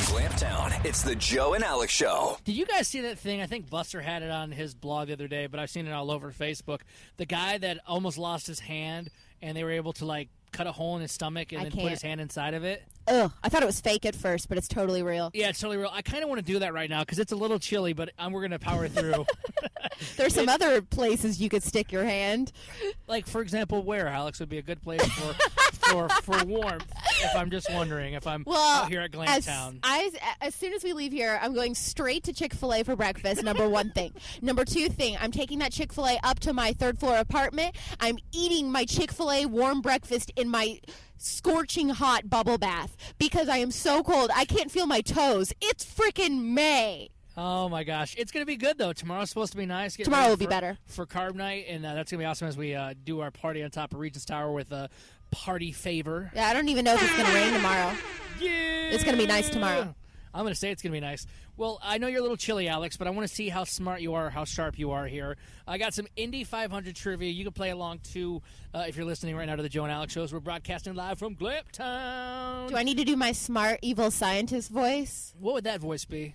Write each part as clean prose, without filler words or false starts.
Glamptown, it's the Joe and Alex Show. Did you guys see that thing? I think Buster had it on his blog the other day, but I've seen it all over Facebook. The guy that almost lost his hand, and they were able to, like, cut a hole in his stomach and then put his hand inside of it. Ugh, I thought it was fake at first, but it's totally real. Yeah, it's totally real. I kind of want to do that right now because it's a little chilly, but we're going to power through. There's some other places you could stick your hand. Like, for example, where, Alex, would be a good place for warmth, if I'm just wondering, if I'm out here at Glamptown. As soon as we leave here, I'm going straight to Chick-fil-A for breakfast, number one thing. Number two thing, I'm taking that Chick-fil-A up to my third-floor apartment. I'm eating my Chick-fil-A warm breakfast in my scorching hot bubble bath because I am so cold. I can't feel my toes. It's freaking May. Oh, my gosh. It's going to be good, though. Tomorrow's supposed to be nice. Tomorrow will be better. For Carb Night, and that's going to be awesome as we do our party on top of Regents Tower with a party favor. Yeah, I don't even know if it's going to rain tomorrow. Yeah! It's going to be nice tomorrow. I'm going to say it's going to be nice. Well, I know you're a little chilly, Alex, but I want to see how smart you are, how sharp you are here. I got some Indy 500 trivia. You can play along, too, if you're listening right now to the Joe and Alex shows. We're broadcasting live from Glamptown. Do I need to do my smart, evil scientist voice? What would that voice be?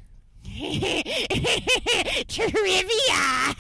Trivia!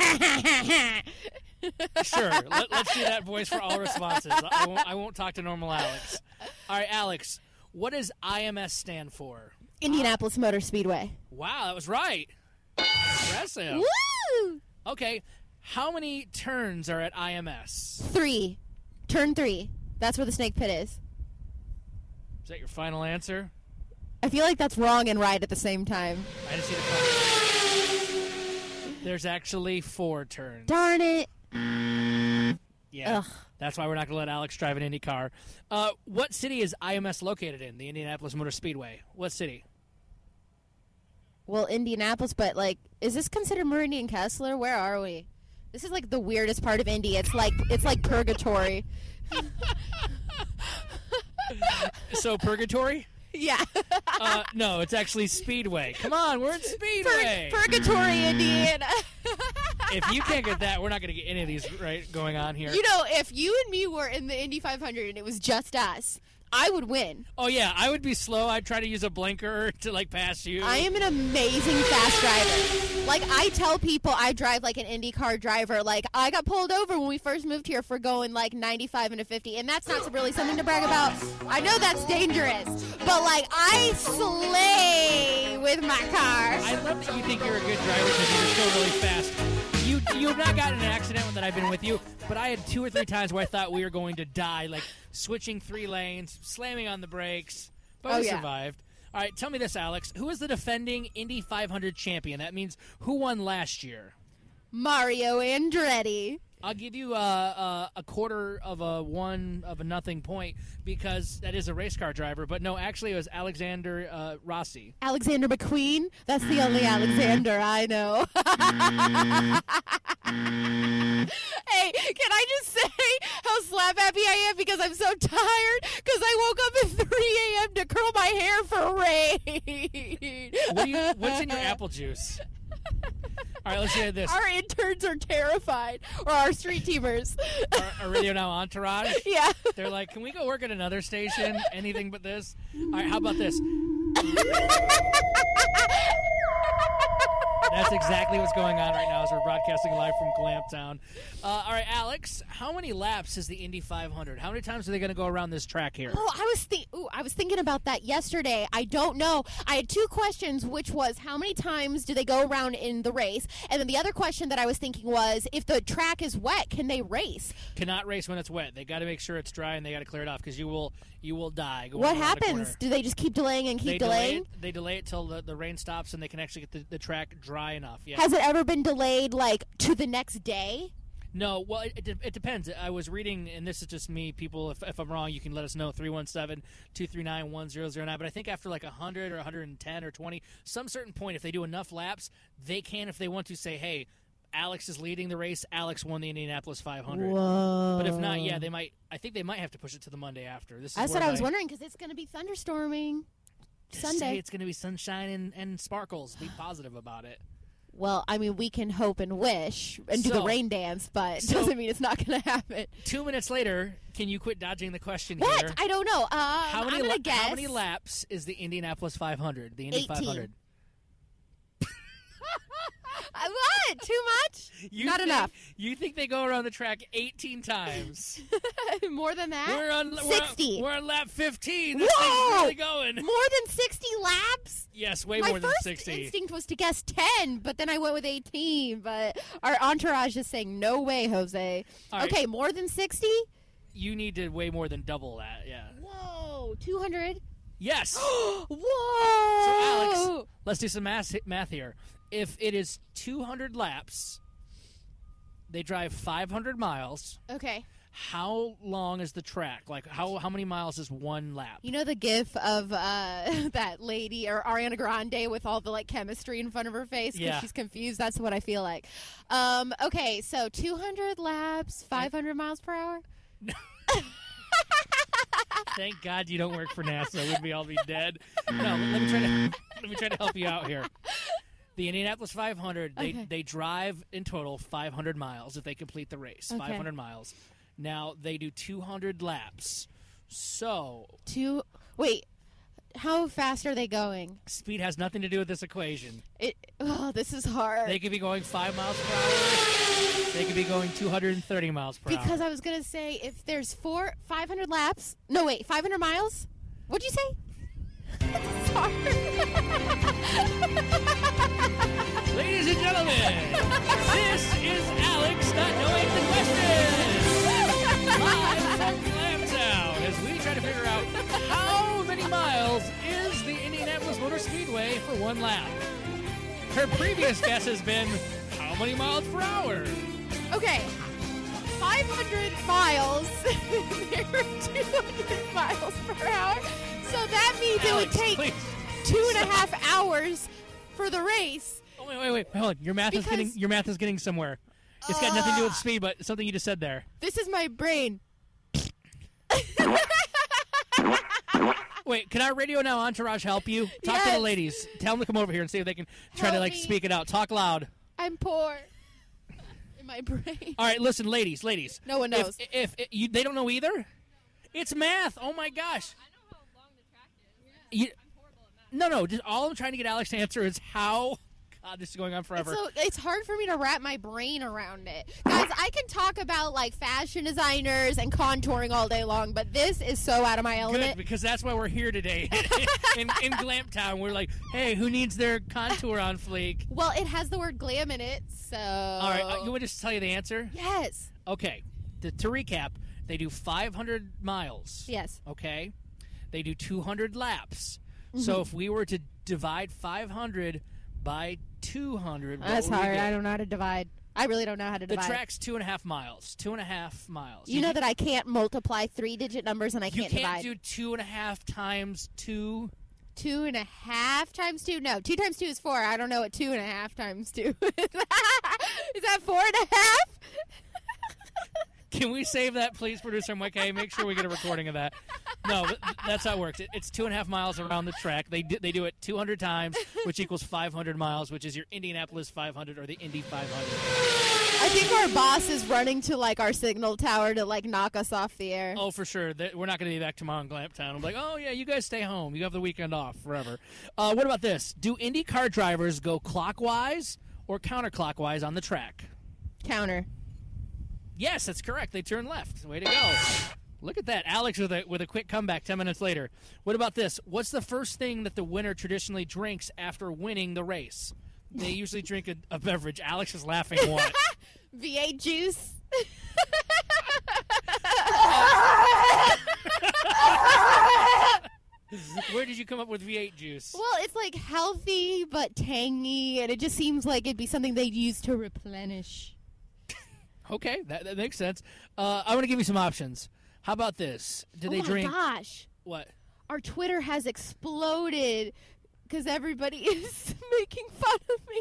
Sure. Let's do that voice for all responses. I won't talk to normal Alex. All right, Alex, what does IMS stand for? Indianapolis Motor Speedway. Wow, that was right. Impressive. Woo! Okay, how many turns are at IMS? 3. Turn 3. That's where the snake pit is. Is that your final answer? I feel like that's wrong and right at the same time. I didn't see the final. There's actually 4 turns. Darn it. Yeah. Ugh. That's why we're not going to let Alex drive an Indy car. What city is IMS located in, the Indianapolis Motor Speedway? What city? Well, Indianapolis, but, like, is this considered Meridian Kessler? Where are we? This is, like, the weirdest part of Indy. It's like purgatory. So, purgatory? Yeah. No, it's actually Speedway. Come on, we're in Speedway. Purgatory, Indiana. If you can't get that, we're not going to get any of these going on here. You know, if you and me were in the Indy 500 and it was just us, I would win. Oh, yeah, I would be slow. I'd try to use a blinker to, like, pass you. I am an amazing fast driver. Like, I tell people I drive like an IndyCar driver. Like, I got pulled over when we first moved here for going, like, 95 and a 50, and that's not really something to brag about. I know that's dangerous, but, like, I slay with my car. I love that you think you're a good driver because you just go really fast. You've not gotten in an accident that I've been with you, but I had 2 or 3 times where I thought we were going to die, like switching 3 lanes, slamming on the brakes, but we survived. All right, tell me this, Alex. Who is the defending Indy 500 champion? That means who won last year? Mario Andretti. I'll give you a quarter of a nothing point because that is a race car driver. But no, actually, it was Alexander Rossi. Alexander McQueen? That's the only Alexander I know. Hey, can I just say how slap happy I am because I'm so tired because I woke up at 3 a.m. to curl my hair for rain. What's in your apple juice? All right, let's hear this. Our interns are terrified, or our street teamers. Our Radio Now entourage? Yeah. They're like, can we go work at another station? Anything but this? All right, how about this? That's exactly what's going on right now as we're broadcasting live from Glamptown. All right, Alex, how many laps is the Indy 500? How many times are they going to go around this track here? Oh, I was thinking about that yesterday. I don't know. I had 2 questions, which was how many times do they go around in the race? And then the other question that I was thinking was if the track is wet, can they race? Cannot race when it's wet. They got to make sure it's dry and they got to clear it off because you will die. What happens? Do they just keep delaying and keep delaying? They delay it till the rain stops and they can actually get the track dry enough. Yeah. Has it ever been delayed, like, to the next day? No, well, it depends. I was reading, and this is just me, people, if I'm wrong, you can let us know, 317-239-1009. But I think after like 100 or 110 or 20, some certain point, if they do enough laps, they can, if they want to, say, hey, Alex is leading the race, Alex won the Indianapolis 500. Whoa. But if not, yeah, I think they might have to push it to the Monday after. That's what I was wondering, because it's going to be thunderstorming Sunday. Say it's going to be sunshine and sparkles. Be positive about it. Well, I mean, we can hope and wish and do the rain dance, but it doesn't mean it's not going to happen. 2 minutes later, can you quit dodging the question What? here? I don't know. I'm going to guess. How many laps is the Indianapolis 500? The Indy 18. 500? What? Too much? Not enough. You think they go around the track 18 times? More than that? We're on 60. We're on lap 15. This Whoa! thing's really going. More than 60 laps? Yes, way My more than first 60. instinct was to guess 10, but then I went with 18. But our entourage is saying, no way, Jose. All right. Okay, more than 60? You need to way more than double that, yeah. Whoa, 200? Yes. Whoa! So, Alex, let's do some math here. If it is 200 laps, they drive 500 miles. Okay. How long is the track? Like, how many miles is one lap? You know the gif of that lady or Ariana Grande with all the like chemistry in front of her face because she's confused? That's what I feel like. Okay, so 200 laps, 500 miles per hour? Thank God you don't work for NASA. We'd all be dead. No, let me try to help you out here. The Indianapolis 500, they drive in total 500 miles if they complete the race. Okay. 500 miles. Now, they do 200 laps. So... Wait, how fast are they going? Speed has nothing to do with this equation. This is hard. They could be going 5 miles per hour. They could be going 230 miles per hour. Because I was going to say, if there's 500 laps... No, wait, 500 miles? What'd you say? Sorry. Ladies and gentlemen, this is Alex not knowing the question. Live from Glamtown as we try to figure out how many miles is the Indianapolis Motor Speedway for one lap. Her previous guess has been how many miles per hour? Okay, 500 miles. They're 200 miles per hour. So that means Alex, it would take please. 2.5 hours for the race. Oh, wait. Hold on. Your math is getting somewhere. It's got nothing to do with speed, but something you just said there. This is my brain. Wait, can our radio now entourage help you? Talk to the ladies. Tell them to come over here and see if they can try to speak it out. Talk loud. I'm poor. In my brain. All right, listen, ladies. No one knows. If they don't know either, it's math. Oh my gosh. I know how long the track is. I'm horrible at math. No. Just all I'm trying to get Alex to answer is how. God, this is going on forever. It's hard for me to wrap my brain around it. Guys, I can talk about like fashion designers and contouring all day long, but this is so out of my element. Good, because that's why we're here today in Glamtown. We're like, hey, who needs their contour on fleek? Well, it has the word glam in it, so... All right, you want to just tell you the answer? Yes. Okay, to recap, they do 500 miles. Yes. Okay? They do 200 laps. Mm-hmm. So if we were to divide 500 by 200... That's hard. I don't know how to divide. I really don't know how to divide. The track's 2.5 miles. 2.5 miles. You know that I can't multiply 3-digit numbers and I can't divide. You can't do 2.5 times 2... 2.5 times 2? No, 2 times 2 is 4. I don't know what 2.5 times 2 is. Is that 4.5? Can we save that, please, producer Mike? Hey, make sure we get a recording of that. No, that's how it works. It's 2.5 miles around the track. They do it 200 times, which equals 500 miles, which is your Indianapolis 500 or the Indy 500. I think our boss is running to like our signal tower to like knock us off the air. Oh, for sure. We're not going to be back tomorrow in Glamtown. I'm like, oh yeah, you guys stay home. You have the weekend off forever. What about this? Do Indy car drivers go clockwise or counterclockwise on the track? Counter. Yes, that's correct. They turn left. Way to go. Look at that. Alex with a quick comeback 10 minutes later. What about this? What's the first thing that the winner traditionally drinks after winning the race? They usually drink a beverage. Alex is laughing. What? V8 juice. Where did you come up with V8 juice? Well, it's like healthy but tangy, and it just seems like it'd be something they'd use to replenish. Okay, that makes sense. I want to give you some options. How about this? Do they drink? Oh my gosh! What? Our Twitter has exploded because everybody is making fun of me.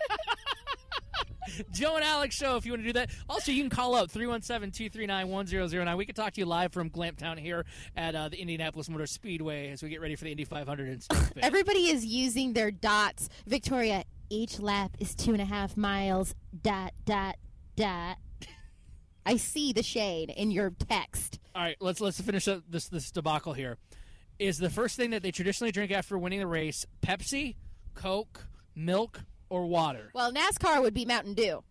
Joe and Alex Show, if you want to do that. Also, you can call up 317-239-1009. We can talk to you live from Glamtown here at the Indianapolis Motor Speedway as we get ready for the Indy 500 and Stupid. Everybody is using their dots. Victoria, Each lap is 2.5 miles. ... I see the shade in your text. All right, let's finish up this debacle here. Is the first thing that they traditionally drink after winning the race Pepsi, Coke, milk, or water? Well, NASCAR would be Mountain Dew.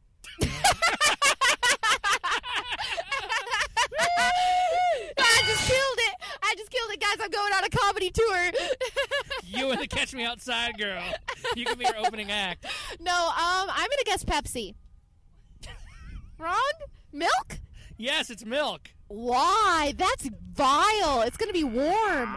I just killed it, guys. I'm going on a comedy tour. You and the Catch Me Outside girl. You can be your opening act. No, I'm going to guess Pepsi. Wrong? Milk? Yes, it's milk. Why? That's vile. It's going to be warm.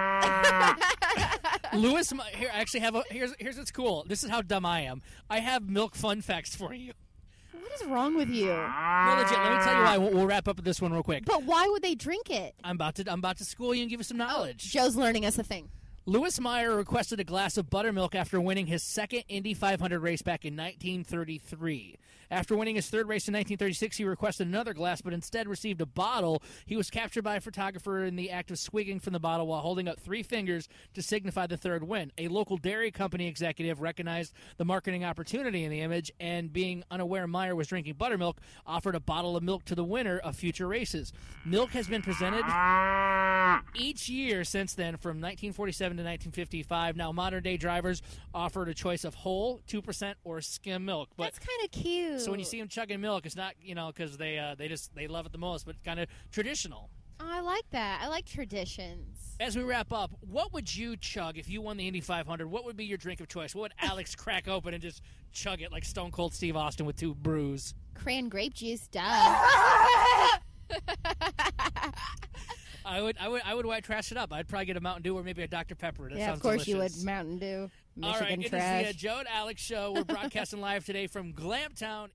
Lewis, here I actually have here's what's cool. This is how dumb I am. I have milk fun facts for you. What is wrong with you? No, legit. Let me tell you why. We'll wrap up with this one real quick. But why would they drink it? I'm about to school you and give you some knowledge. Joe's learning us a thing. Lewis Meyer requested a glass of buttermilk after winning his second Indy 500 race back in 1933. After winning his third race in 1936, he requested another glass, but instead received a bottle. He was captured by a photographer in the act of swigging from the bottle while holding up 3 fingers to signify the third win. A local dairy company executive recognized the marketing opportunity in the image, and being unaware Meyer was drinking buttermilk, offered a bottle of milk to the winner of future races. Milk has been presented each year since then, from 1947 to 1955. Now, modern-day drivers offered a choice of whole, 2%, or skim milk. But that's kind of cute. so when you see them chugging milk, it's not, because they love it the most, but kind of traditional. Oh, I like that. I like traditions. As we wrap up, what would you chug if you won the Indy 500? What would be your drink of choice? What would Alex crack open and just chug it like Stone Cold Steve Austin with 2 brews? Cran grape juice, duh. I would white trash it up. I'd probably get a Mountain Dew or maybe a Dr. Pepper. That sounds of course delicious. you would. Mountain Dew. All right, Michigan it trash. is the Joe and Alex Show. We're broadcasting live today from Glamtown.